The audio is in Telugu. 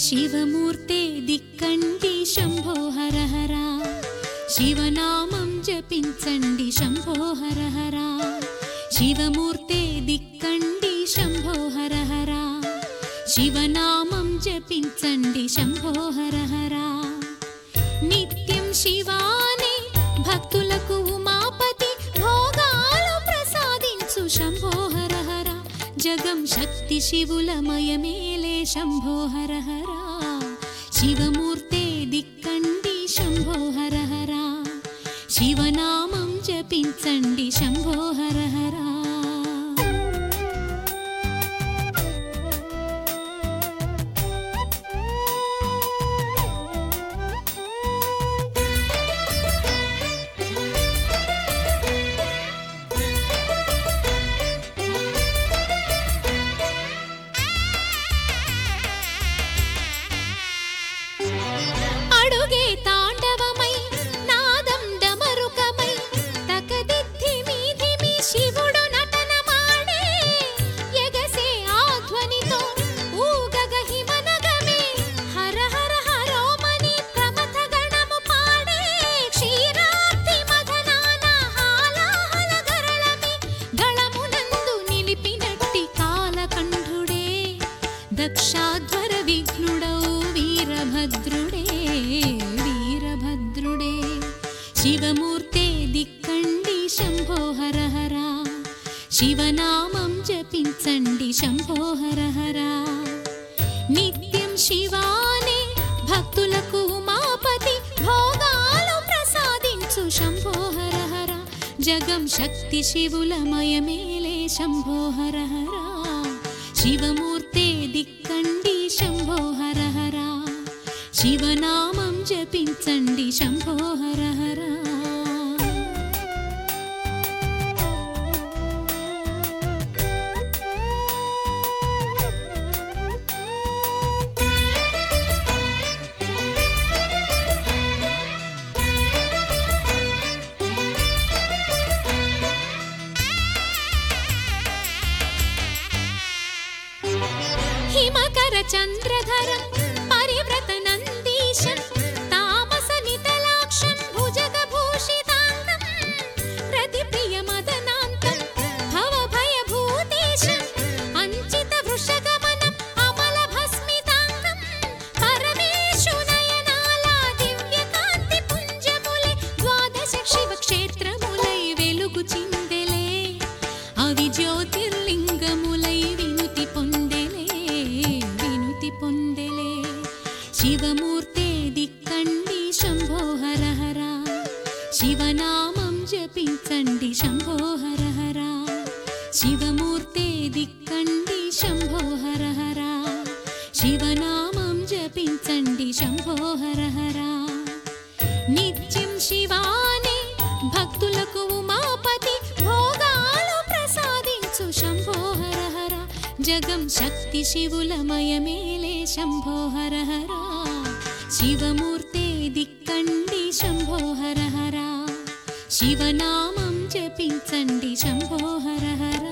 శివమూర్తే దిక్కండి శంభో హర హర శివనామం జపించండి శంభో హర హర శివమూర్తే దిక్కండి శంభో హర హర శివనామం జపించండి శంభో హర హర నిత్యం శివానే భక్తులకు ఉమాపతి భోగాలు ప్రసాదించు శంభో హర హర జగం శక్తి శివులమయమేలే శంభో హర హర శివమూర్తే దిక్కండి శంభో హర హర శివనామం జపించండి శంభో హర హర అడుగే తాండవమై నాదం డమరుకమై తకదిద్ధి మీధిమి శివుడు నటనమాడే ఎగసే ఆధ్వనితో ఊగగ హిమనగమే హర హర హరోమని ప్రమథ గణము పాడే క్షీరాబ్ది మదనాన హాలాహల గరళమి గళమునందు నిలిపినట్టి కాలకంఠుడే దక్షాధ్వర విఘ్నుడౌ వీరభద్రుడే వీరభద్రుడే శివమూర్తే దిక్కండి శంభో హర హర శివనామం జపించండి శంభో హర హర నిత్యం శివానే భక్తులకు ఉమాపతి భోగాలు ప్రసాదించు శంభో హర హర జగం శక్తి శివులమయమేలే శంభో హర హర శివమూర్తే దిక్కండి శంభో హర హర శివనామం జపించండి శంభో హర హర హిమకర చంద్రధరం పరివ్రత నందీశం తామస నితలాక్షం భుజగభూషితాంగం రతిప్రియ మదనాంతం భవభయభూతేశం అంచిత వృషగమనం అమల భస్మితాంగం పరమేశు నయనాల దివ్యకాంతి పుంజములై ద్వాదశ శివ క్షేత్రములై వెలుగు చిందెలే అవి జ్యోతిర్లింగములై వినుతి పొందెలే శివమూర్తే దిక్కండి శంభో హర హర శివనామం జపించండి శంభో హర హర శివమూర్తే దిక్కండి శంభో హర హర శివనామం జపించండి శంభో హర హర నిత్యం శివానే భక్తులకు ఉమాపతి భోగాలు ప్రసాదించు శంభో హర హర జగం శక్తి శివులమయమేలే శంభో హర హర శివమూర్తే దిక్కండి శంభో హర హర శివనామం జపించండి శంభో హర హర